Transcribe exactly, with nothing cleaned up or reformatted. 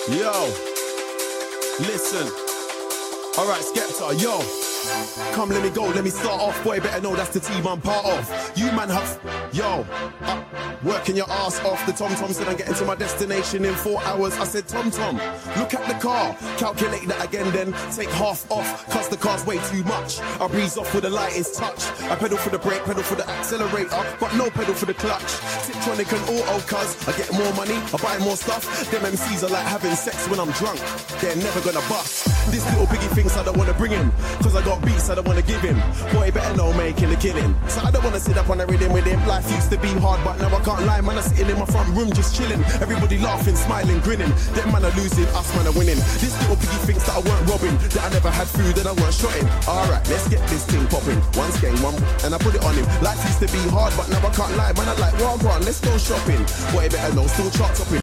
Yo, listen. Alright, Skepta, yo. Come, let me go, let me start off. Boy, better know that's the team I'm part of. You man have, yo, uh, working your ass off. The Tom Tom said I'm getting to my destination in four hours. I said, Tom Tom, look at the car. Calculate that again, then take half off. Cause the car's way too much. I breeze off with the lightest touch. I pedal for the brake, pedal for the accelerator, but no pedal for the clutch. Tiptronic and auto, cuz I get more money, I buy more stuff. Them M Cs are like having sex when I'm drunk. They're never gonna bust. This little biggie thinks I don't wanna bring him, cause I got beats I don't wanna give him. Boy, better know making a killing. So I don't wanna sit up on a rhythm with him. Life used to be hard, but now I can't lie. Man, I'm sitting in my front room just chilling. Everybody laughing, smiling, grinning. Them man are losing, us man are winning. This little piggy thinks that I weren't robbing, that I never had food and I weren't shotting. Alright, let's get this thing popping. One game, one, and I put it on him. Life used to be hard, but now I can't lie. Man, I like, well, go on, let's go shopping. Boy, better know, still chart topping.